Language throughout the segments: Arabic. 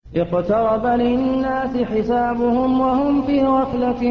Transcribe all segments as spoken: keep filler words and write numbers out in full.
اقترب للناس حسابهم وهم في غفلة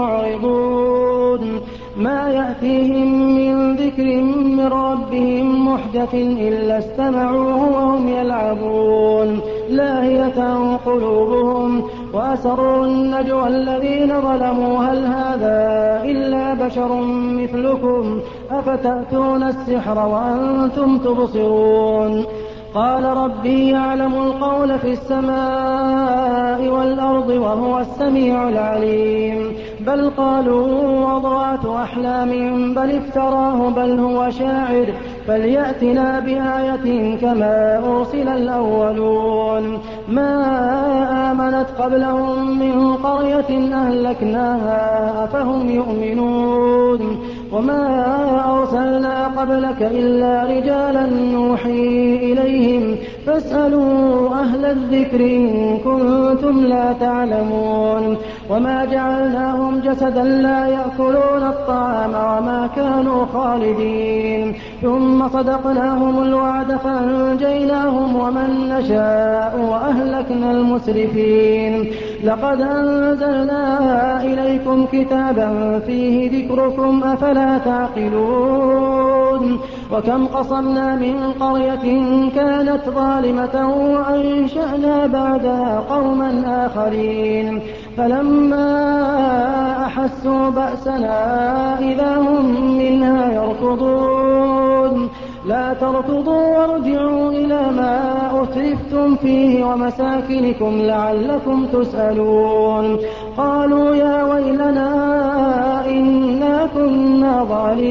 معرضون ما يأتيهم من ذكر من ربهم محدث إلا استمعوه وهم يلعبون لاهية قلوبهم وأسروا النجوى الذين ظلموا هل هذا إلا بشر مثلكم أفتأتون السحر وأنتم تبصرون قال ربي يعلم القول في السماء والأرض وهو السميع العليم بل قالوا أضغاث أحلام بل افتراه بل هو شاعر فليأتنا بآية كما أرسل الأولون ما آمنت قبلهم من قرية أهلكناها أفهم يؤمنون وما أرسلنا قبلك إلا رجالا نوحي إليهم فاسألوا أهل الذكر إن كنتم لا تعلمون وما جعلناهم جسدا لا يأكلون الطعام وما كانوا خالدين ثم صدقناهم الوعد فأنجيناهم ومن نشاء وأهلكنا المسرفين لقد أنزلنا إليكم كتابا فيه ذكركم أفلا تعقلون وكم قصمنا من قرية كانت ظالمة وأنشأنا بعدها قوما آخرين فلما أحسوا بأسنا إذا هم منها يركضون لا تركضوا وارجعوا إلى ما أترفتم فيه ومساكنكم لعلكم تسألون قالوا يا ويلنا إنا كنا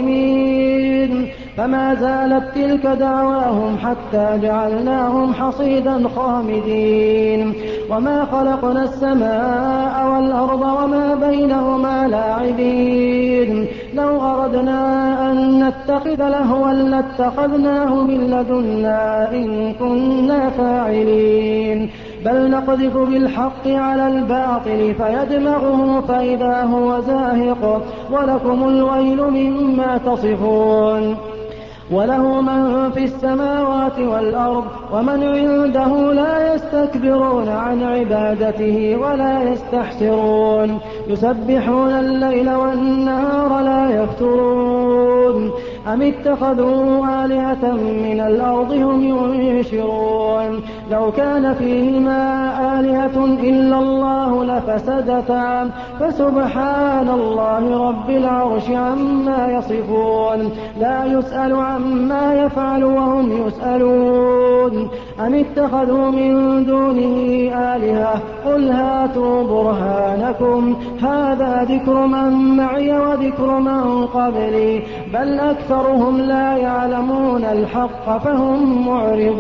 ظالمين فما زالت تلك دعواهم حتى جعلناهم حصيدا خامدين وما خلقنا السماء والأرض وما بينهما لاعبين لو أردنا أن نتخذ لهوا لاتخذناه من لدنا إن كنا فاعلين بل نقذف بالحق على الباطل فيدمغه فإذا هو زاهق ولكم الويل مما تصفون وله من في السماوات والأرض ومن عنده لا يستكبرون عن عبادته ولا يستحسرون يسبحون الليل والنهار لا يفترون أم اتخذوا آلهة من الأرض هم ينشرون لو كان فيهما آلهة إلا الله لفسدتا فسبحان الله رب العرش عما يصفون لا يسأل عما يفعل وهم يسألون أم اتخذوا من دونه آلهة قل هاتوا برهانكم هذا ذكر من معي وذكر من قبلي بل أكثرهم لا يعلمون الحق فهم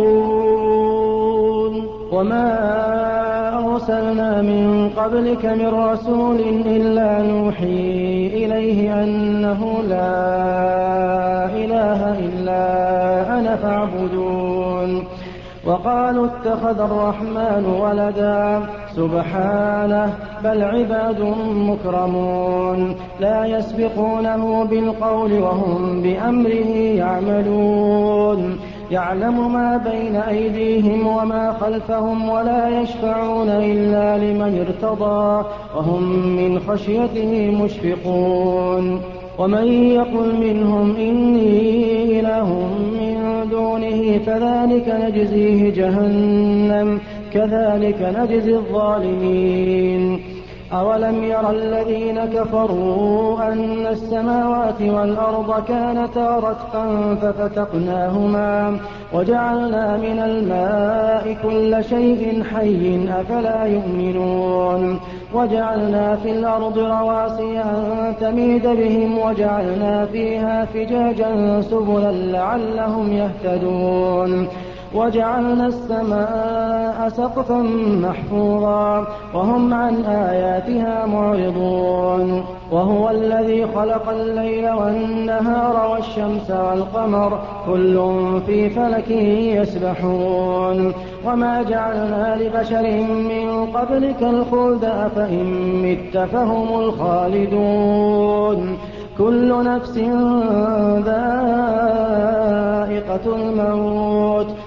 معرضون وما أرسلنا من قبلك من رسول إلا نوحي إليه أنه لا إله إلا أنا فاعبدون وقالوا اتخذ الرحمن ولدا سبحانه بل عباد مكرمون لا يسبقونه بالقول وهم بأمره يعملون يعلم ما بين أيديهم وما خلفهم ولا يشفعون إلا لمن ارتضى وهم من خشيته مشفقون ومن يقل منهم إني إله من دونه فذلك نجزيه جهنم كذلك نجزي الظالمين أولم ير الذين كفروا أن السماوات والأرض كانتا رتقا ففتقناهما وجعلنا من الماء كل شيء حي أفلا يؤمنون وجعلنا في الأرض رواسي أن تميد بهم وجعلنا فيها فجاجا سبلا لعلهم يهتدون وجعلنا السماء سقفا محفوظا وهم عن آياتها معرضون وهو الذي خلق الليل والنهار والشمس والقمر كل في فلك يسبحون وما جعلنا لبشر من قبلك الخلد أفإن مت فهم الخالدون كل نفس ذائقة الموت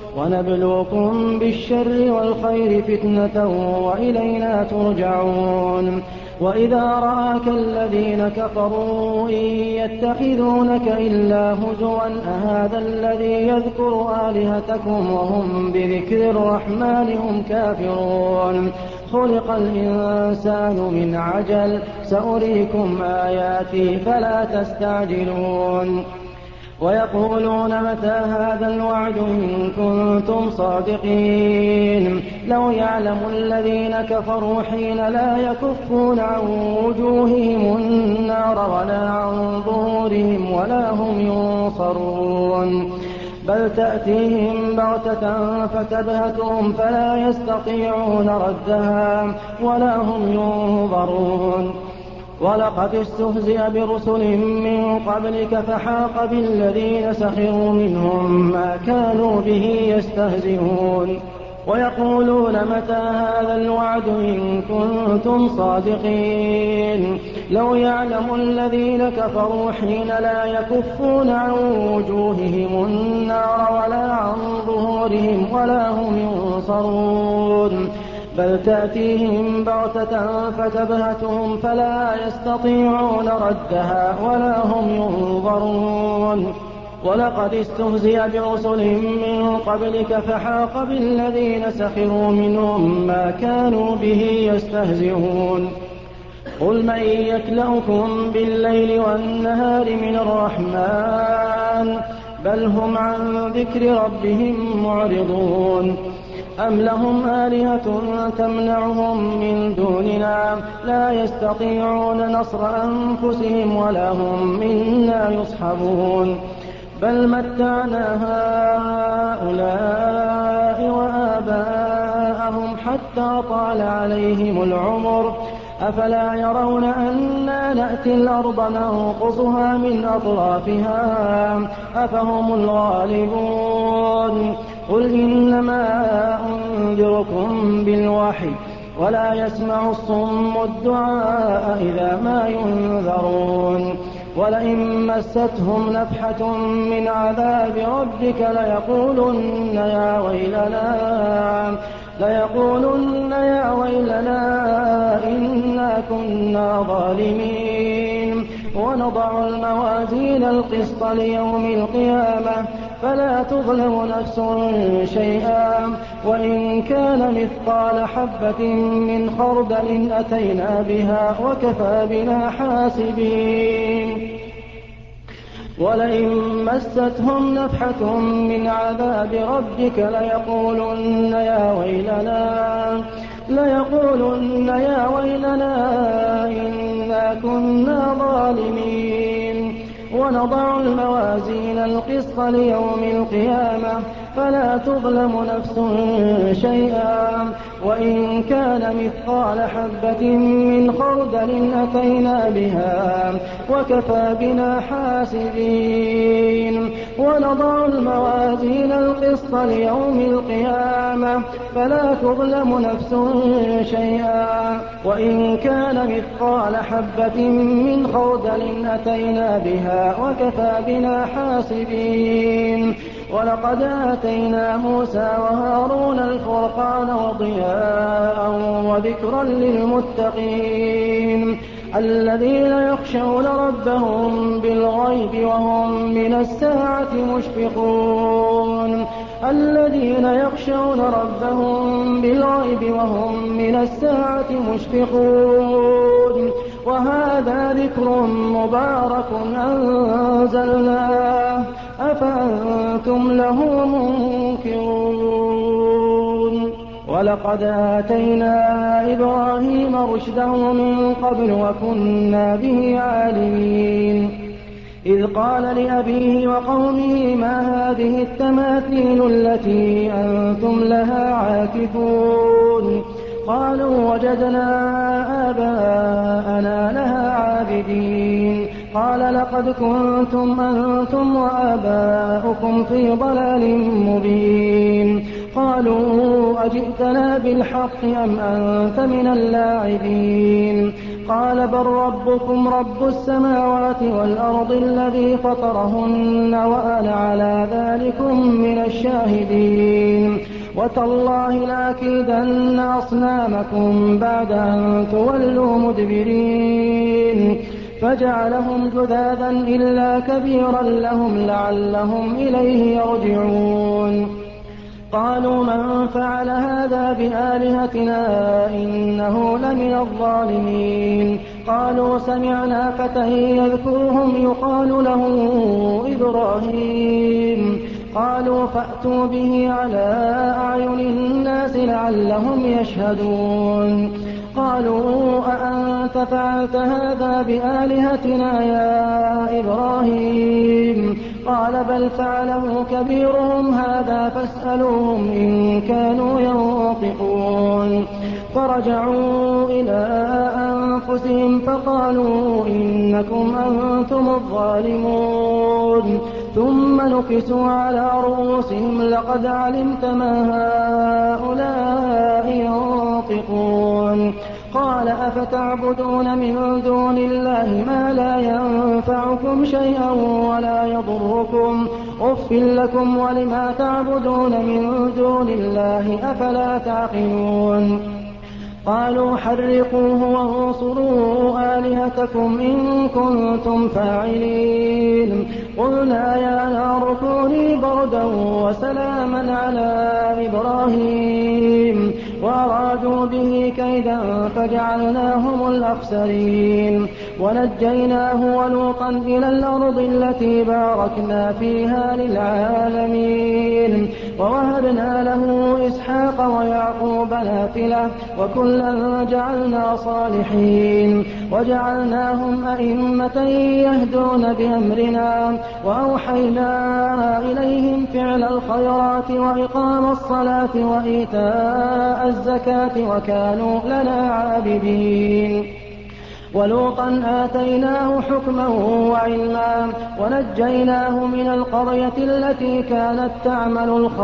ونبلوكم بالشر والخير فتنة وإلينا ترجعون وإذا رآك الذين كفروا إن يتخذونك إلا هزوا أهذا الذي يذكر آلهتكم وهم بذكر الرحمن هم كافرون خلق الإنسان من عجل سأريكم آياتي فلا تستعجلون ويقولون متى هذا الوعد إن كنتم صادقين لو يعلم الذين كفروا حين لا يكفون عن وجوههم النار ولا عن ظهورهم ولا هم ينصرون بل تأتيهم بغتة فتبهتهم فلا يستطيعون ردها ولا هم ينظرون ولقد استهزئ برسل من قبلك فحاق بالذين سخروا منهم ما كانوا به يستهزئون ويقولون متى هذا الوعد إن كنتم صادقين لو يعلم الذين كفروا حين لا يكفون عن وجوههم النار ولا عن ظهورهم ولا هم ينصرون بل تأتيهم بغتة فتبهتهم فلا يستطيعون ردها ولا هم ينظرون ولقد استهزئ برسل من قبلك فحاق بالذين سخروا منهم ما كانوا به يستهزئون قل من يكلؤكم بالليل والنهار من الرحمن بل هم عن ذكر ربهم معرضون أم لهم آلهة تمنعهم من دوننا لا يستطيعون نصر أنفسهم ولا هم منا يصحبون بل متعنا هؤلاء وآباءهم حتى طال عليهم العمر أفلا يرون أنا نأتي الأرض ننقصها من أطرافها أفهم الغالبون قل إنما أنذركم بالوحي ولا يسمع الصم الدعاء إذا ما ينذرون ولئن مستهم نفحة من عذاب ربك ليقولن يا ويلنا ليقولن يا ويلنا إنا كنا ظالمين ونضع الموازين القسط ليوم القيامة فلا تظلم نفس شيئا وإن كان مثقال حبة من خردل أتينا بها وكفى بنا حاسبين ولئن مستهم نفحة من عذاب ربك ليقولن يا ويلنا ليقولن يا ويلنا إنا كنا ظالمين ونضع الموازين القسط ليوم القيامة فلا تظلم نفس شيئا وإن كان مثقال حبة من خردل أتينا بها وكفى بنا حاسبين ونضع الموازين القسط ليوم القيامة فلا تظلم نفس شيئا وإن كان مثقال حبة من خردل أتينا بها وكفى بنا حاسبين ولقد آتينا موسى وهارون الفرقان وضياء وذكرا للمتقين الذين يخشون ربهم بالغيب وهم من الساعة مشفقون الذين يخشون ربهم بالغيب وهم من الساعة مشفقون وهذا ذكر مبارك أنزلناه أفأنتم له منكرون ولقد آتينا إبراهيم رشده من قبل وكنا به عالمين إذ قال لأبيه وقومه ما هذه التماثيل التي أنتم لها عاكفون قالوا وجدنا آباءنا لها عابدين قال لقد كنتم أنتم وآباؤكم في ضلال مبين قالوا أجئتنا بالحق أم أنت من اللاعبين قال بل ربكم رب السماوات والأرض الذي فطرهن وأنا على ذلكم من الشاهدين وتالله لأكيدن أصنامكم بعد أن تولوا مدبرين فجعلهم جذاذا إلا كبيرا لهم لعلهم إليه يرجعون قالوا من فعل هذا بآلهتنا إنه لمن الظالمين قالوا سمعنا فتى يذكرهم يقال له إبراهيم قالوا فأتوا به على أعين الناس لعلهم يشهدون قالوا أأنت فعلت هذا بآلهتنا يا إبراهيم قال بل فعله كبيرهم هذا فاسألوهم إن كانوا ينطقون فرجعوا إلى أنفسهم فقالوا إنكم أنتم الظالمون ثم نكسوا على رؤوسهم لقد علمت ما هؤلاء ينطقون قال أفتعبدون من دون الله ما لا ينفعكم شيئا ولا يضركم أف لكم ولما تعبدون من دون الله أفلا تعقلون قالوا حرقوه وانصروا آلهتكم إن كنتم فاعلين قلنا يا نار كوني بردا وسلاما على إبراهيم وأرادوا به كيدا فجعلناهم الأخسرين ونجيناه ولوطا إلى الأرض التي باركنا فيها للعالمين ووهبنا له إسحاق ويعقوب نافلة وكلا جعلنا صالحين وجعلناهم أئمة يهدون بأمرنا وأوحينا إليهم فعل الخيرات وإقام الصلاة وإيتاء الزكاة وكانوا لنا عابدين ولوطا آتيناه حكما وعلما ونجيناه من القرية التي كانت تعمل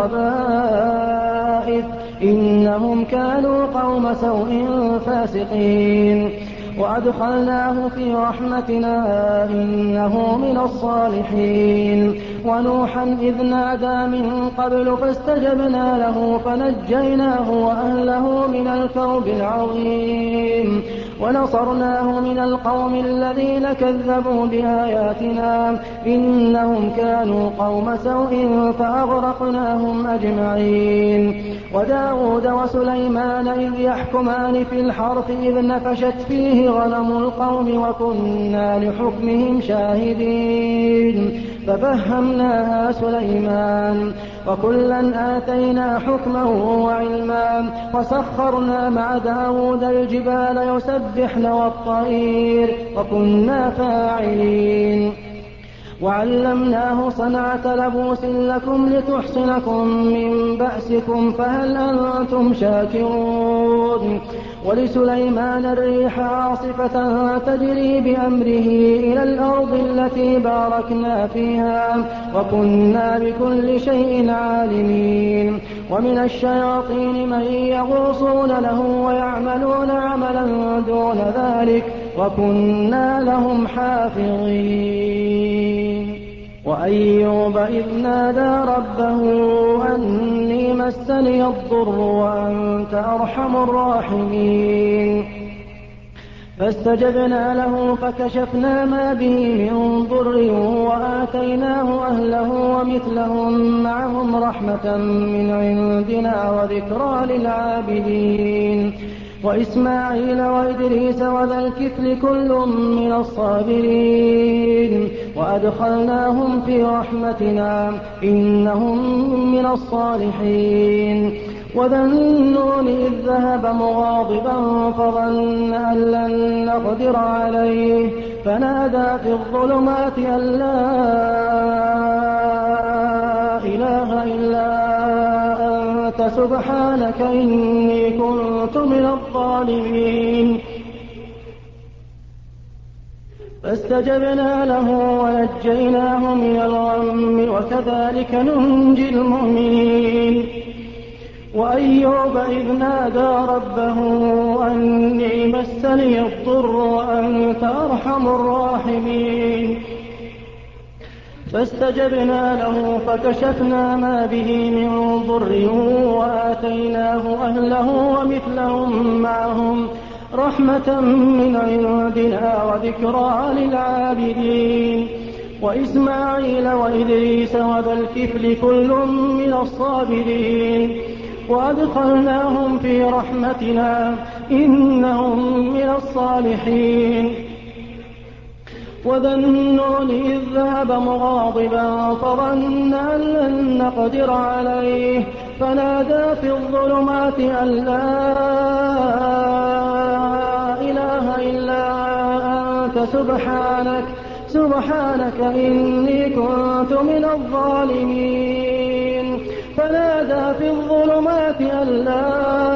الخبائث إنهم كانوا قوم سوء فاسقين وأدخلناه في رحمتنا إنه من الصالحين ونوحا إذ نادى من قبل فاستجبنا له فنجيناه وأهله من الكرب العظيم ونصرناه من القوم الذين كذبوا بآياتنا إنهم كانوا قوم سوء فأغرقناهم أجمعين وداود وسليمان إذ يحكمان في الحرث إذ نفشت فيه غنم القوم وكنا لحكمهم شاهدين ففهمناها سليمان وكلا آتينا حكما وعلما وسخرنا مع داود الجبال يسبحن والطير وكنا فاعلين وعلمناه صنعة لبوس لكم لتحصنكم من بأسكم فهل أنتم شاكرون ولسليمان الريح عاصفة تجري بأمره إلى الأرض التي باركنا فيها وكنا بكل شيء عالمين ومن الشياطين من يغوصون له ويعملون عملا دون ذلك وكنا لهم حافظين وأيوب إذ نادى ربه أني مسني الضر وأنت أرحم الراحمين فاستجبنا له فكشفنا ما به من ضر وآتيناه أهله ومثلهم معهم رحمة من عندنا وذكرى للعابدين وإسماعيل وإدريس وذا الكفل كل من الصابرين وأدخلناهم في رحمتنا إنهم من الصالحين وذا النون إذ ذهب مغاضبا فظن أن لن نقدر عليه فنادى في الظلمات أن لا إله إلا أنت سبحانك إني كنت من الظالمين فاستجبنا له ونجيناه من الغم وكذلك ننجي المؤمنين وأيوب إذ نادى ربه أني مسني الضر وأنت أرحم الراحمين فاستجبنا له فكشفنا ما به من ضر وآتيناه أهله ومثلهم معهم رحمة من عندنا وذكرى للعابدين وإسماعيل وإدريس وذا الكفل كل من الصابرين وأدخلناهم في رحمتنا إنهم من الصالحين وذا النون إذ ذهب مغاضبا فظن أن لن نقدر عليه فنادى في الظلمات أن لا إله إلا أنت سبحانك سبحانك إني كنت من الظالمين فنادى في الظلمات أن لا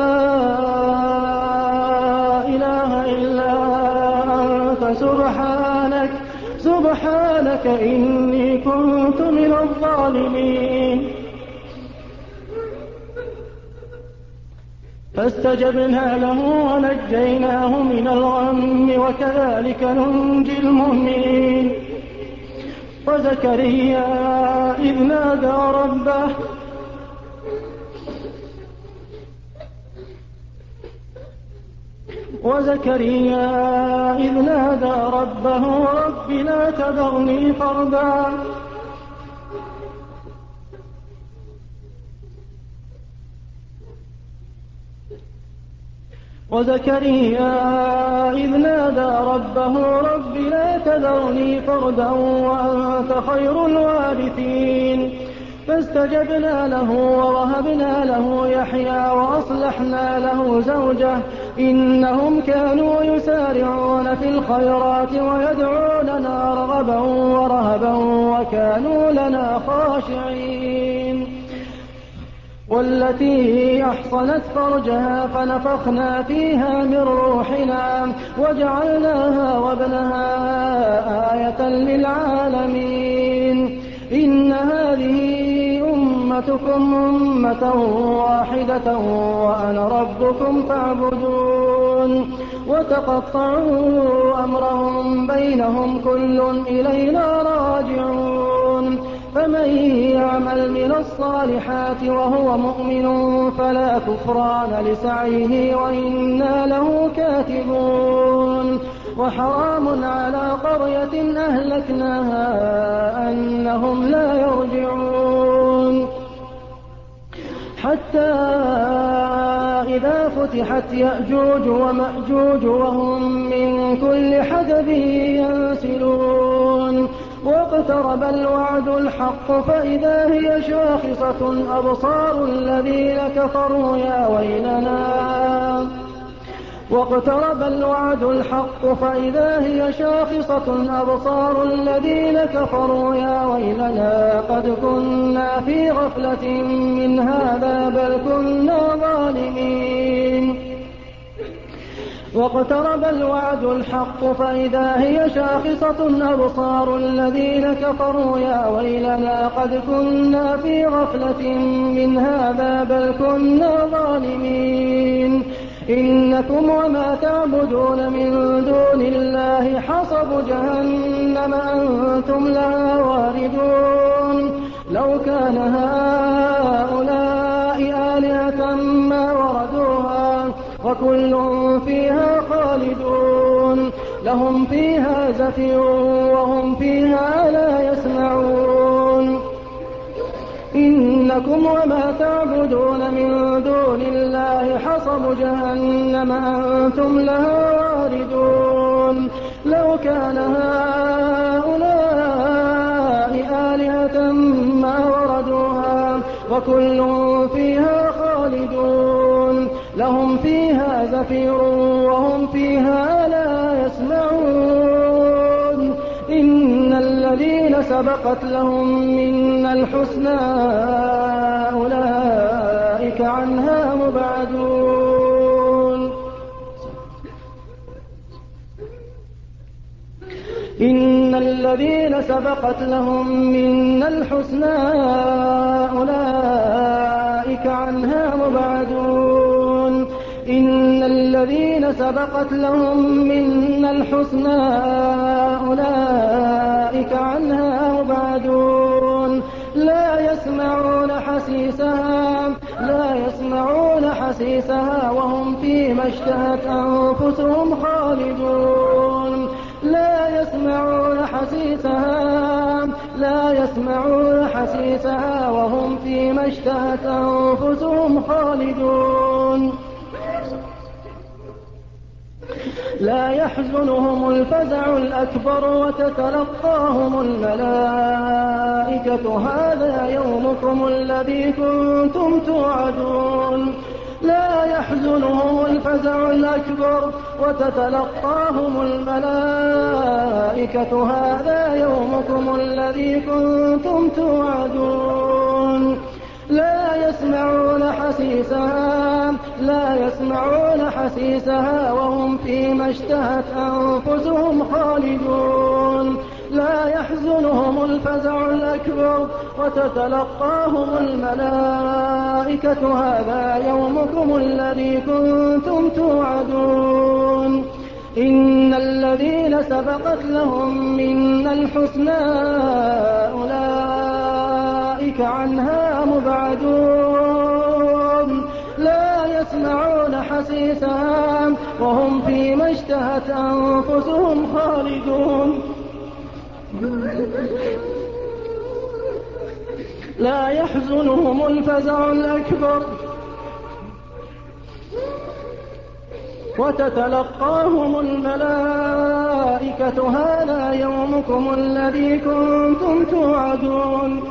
إله إلا أنت سبحانك سبحانك إني كنت من الظالمين فاستجبنا له ونجيناه من الغم وكذلك ننجي المؤمنين وزكريا إذ نادى ربه وزكريا إذ نادى ربه رب لا تذرني فردا وزكريا إذ نادى ربه رب لا تذرني فردا وأنت خير الوارثين فاستجبنا له ووهبنا له يحيى وأصلحنا له زوجه إنهم كانوا يسارعون في الخيرات ويدعوننا رغبا ورهبا وكانوا لنا خاشعين والتي أحصنت فرجها فنفخنا فيها من روحنا وجعلناها وابنها آية للعالمين إن هذه أمتكم أمة واحدة وأنا ربكم فاعبدون وتقطعوا أمرهم بينهم كل إلينا راجعون فمن يعمل من الصالحات وهو مؤمن فلا كفران لسعيه وإنا له كاتبون وحرام على قرية أهلكناها أنهم لا يرجعون حتى إذا فتحت يأجوج ومأجوج وهم من كل حدب ينسلون واقترب الوعد الحق فإذا هي شاخصة أبصار الذين كفروا يا ويلنا واقترب الوعد الحق فإذا هي شاخصة أبصار الذين كفروا يا ويلنا قد كنا في غفلة من هذا بل كنا ظالمين واقترب الوعد الحق فإذا هي شاخصة أبصار الذين كفروا يا ويلنا قد كنا في غفلة من هذا بل كنا ظالمين إنكم وما تعبدون من دون الله حصب جهنم أنتم لها واردون لو كان هؤلاء آلهة ما وردوها وكل فيها خالدون لهم فيها زفير وهم فيها لا يسمعون إنكم وما تعبدون من دون الله حصب جهنم أنتم لها واردون لو كان هؤلاء آلهة ما وردوها وكل فيها خالدون لهم فيها زفير وهم فيها لا يسمعون إن الذين سبقت لهم منا الحسنى أولئك عنها مبعدون إن الذين سبقت لهم منا الحسنى أولئك أولئك عنها مبعدون إن الذين سبقت لهم منا الحسنى أولئك عنها مبعدون لا يسمعون حسيسها لا يسمعون حسيسها وهم فيما اشتهت أنفسهم خالدون لا يسمعون حسيسها لا يسمعون حسيسها وهم فيما اشتهت أنفسهم خالدون لا يحزنهم الفزع الأكبر وتتلقاهم الملائكة هذا يومكم الذي كنتم توعدون لا يحزنهم الفزع الأكبر وتتلقاهم الملائكة هذا يومكم الذي كنتم توعدون لا يسمعون حسيسها لا يسمعون حسيسها وهم فيما اشتهت أنفسهم خالدون لا يحزنهم الفزع الأكبر وتتلقاهم الملائكة هذا يومكم الذي كنتم توعدون إن الذين سبقت لهم منا الحسنى أولئك عنها مبعدون لا يسمعون حسيسها وهم فيما اشتهت أنفسهم خالدون لا يحزنهم الفزع الأكبر وتتلقاهم الملائكة هذا يومكم الذي كنتم توعدون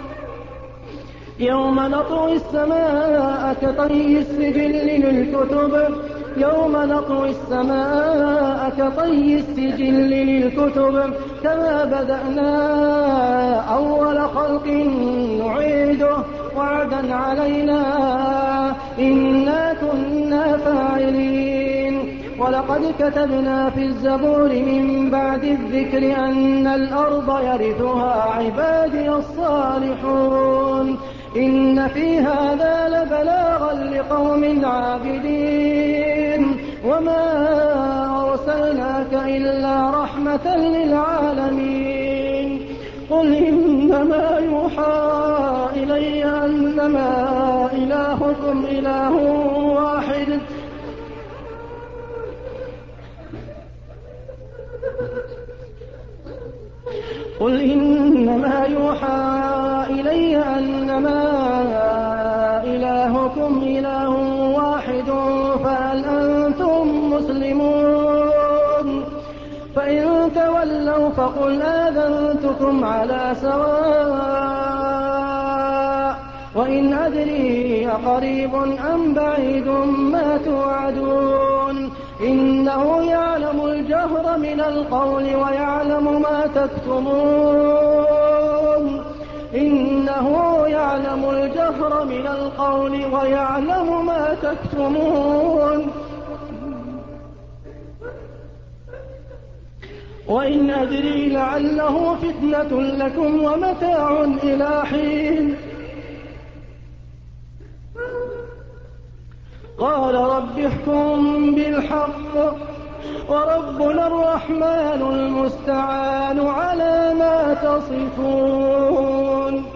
يوم نطوي السماء كطي السجل للكتب يوم نطوي السماء كطي السجل للكتب كما بدأنا أول خلق نعيده وعدا علينا إنا كنا فاعلين ولقد كتبنا في الزبور من بعد الذكر أن الأرض يرثها عبادي الصالحون إن في هذا لبلاغا لقوم عابدين وما أرسلناك إلا رحمة للعالمين قل إنما يوحى إلي أنما إلهكم إله واحد قل إنما يوحى إلي أنما إلهكم إله واحد فهل أنتم مسلمون فإن تولوا فقل آذنتكم على سواء وإن أدري أقريب أم بعيد ما توعدون إنه يعلم الجهر من القول ويعلم ما تكتمون إنه يعلم الجهر من القول ويعلم ما تكتمون وإن أدري لعله فتنة لكم ومتاع إلى حين قال رب احكم بالحق وربنا الرحمن المستعان على ما تصفون.